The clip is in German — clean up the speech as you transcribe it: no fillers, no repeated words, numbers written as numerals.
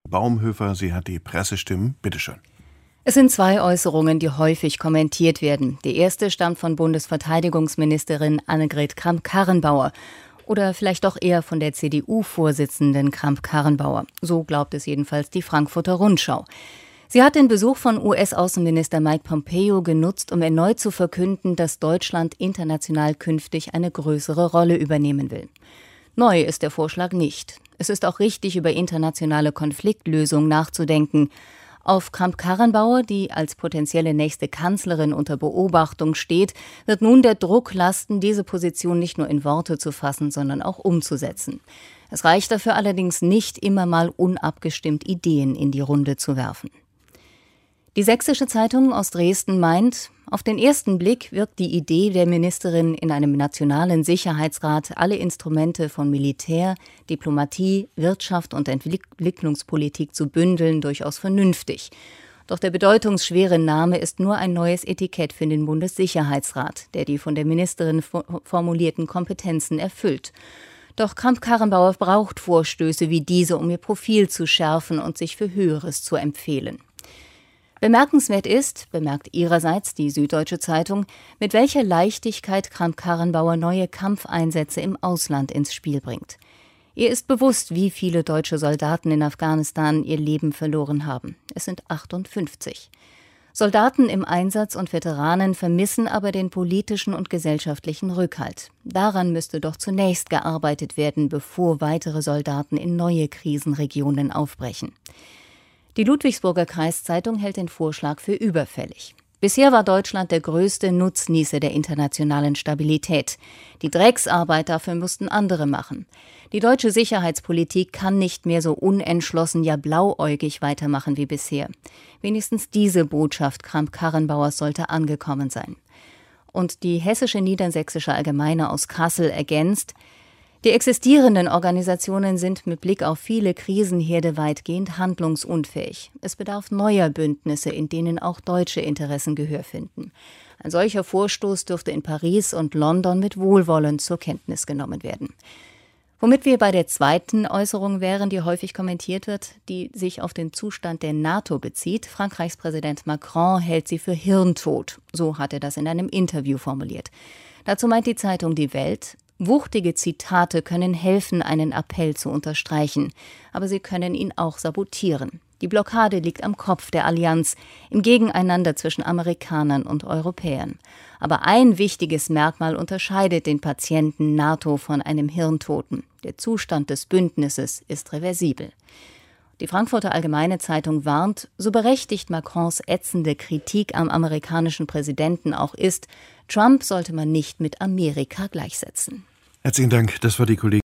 Baumhöfer, sie hat die Pressestimmen. Bitte schön. Es sind zwei Äußerungen, die häufig kommentiert werden. Die erste stammt von Bundesverteidigungsministerin Annegret Kramp-Karrenbauer. Oder vielleicht doch eher von der CDU-Vorsitzenden Kramp-Karrenbauer. So glaubt es jedenfalls die Frankfurter Rundschau. Sie hat den Besuch von US-Außenminister Mike Pompeo genutzt, um erneut zu verkünden, dass Deutschland international künftig eine größere Rolle übernehmen will. Neu ist der Vorschlag nicht. Es ist auch richtig, über internationale Konfliktlösung nachzudenken. Auf Kramp-Karrenbauer, die als potenzielle nächste Kanzlerin unter Beobachtung steht, wird nun der Druck lasten, diese Position nicht nur in Worte zu fassen, sondern auch umzusetzen. Es reicht dafür allerdings nicht, immer mal unabgestimmt Ideen in die Runde zu werfen. Die Sächsische Zeitung aus Dresden meint, auf den ersten Blick wirkt die Idee der Ministerin, in einem nationalen Sicherheitsrat alle Instrumente von Militär, Diplomatie, Wirtschaft und Entwicklungspolitik zu bündeln, durchaus vernünftig. Doch der bedeutungsschwere Name ist nur ein neues Etikett für den Bundessicherheitsrat, der die von der Ministerin formulierten Kompetenzen erfüllt. Doch Kramp-Karrenbauer braucht Vorstöße wie diese, um ihr Profil zu schärfen und sich für Höheres zu empfehlen. Bemerkenswert ist, bemerkt ihrerseits die Süddeutsche Zeitung, mit welcher Leichtigkeit Kramp-Karrenbauer neue Kampfeinsätze im Ausland ins Spiel bringt. Ihr ist bewusst, wie viele deutsche Soldaten in Afghanistan ihr Leben verloren haben. Es sind 58. Soldaten im Einsatz und Veteranen vermissen aber den politischen und gesellschaftlichen Rückhalt. Daran müsste doch zunächst gearbeitet werden, bevor weitere Soldaten in neue Krisenregionen aufbrechen. Die Ludwigsburger Kreiszeitung hält den Vorschlag für überfällig. Bisher war Deutschland der größte Nutznießer der internationalen Stabilität. Die Drecksarbeit dafür mussten andere machen. Die deutsche Sicherheitspolitik kann nicht mehr so unentschlossen, ja blauäugig weitermachen wie bisher. Wenigstens diese Botschaft Kramp-Karrenbauers sollte angekommen sein. Und die Hessische Niedersächsische Allgemeine aus Kassel ergänzt: Die existierenden Organisationen sind mit Blick auf viele Krisenherde weitgehend handlungsunfähig. Es bedarf neuer Bündnisse, in denen auch deutsche Interessen Gehör finden. Ein solcher Vorstoß dürfte in Paris und London mit Wohlwollen zur Kenntnis genommen werden. Womit wir bei der zweiten Äußerung wären, die häufig kommentiert wird, die sich auf den Zustand der NATO bezieht. Frankreichs Präsident Macron hält sie für hirntot. So hat er das in einem Interview formuliert. Dazu meint die Zeitung Die Welt: Wuchtige Zitate können helfen, einen Appell zu unterstreichen, aber sie können ihn auch sabotieren. Die Blockade liegt am Kopf der Allianz, im Gegeneinander zwischen Amerikanern und Europäern. Aber ein wichtiges Merkmal unterscheidet den Patienten NATO von einem Hirntoten: Der Zustand des Bündnisses ist reversibel. Die Frankfurter Allgemeine Zeitung warnt, so berechtigt Macrons ätzende Kritik am amerikanischen Präsidenten auch ist, Trump sollte man nicht mit Amerika gleichsetzen. Herzlichen Dank, das war die Kollegin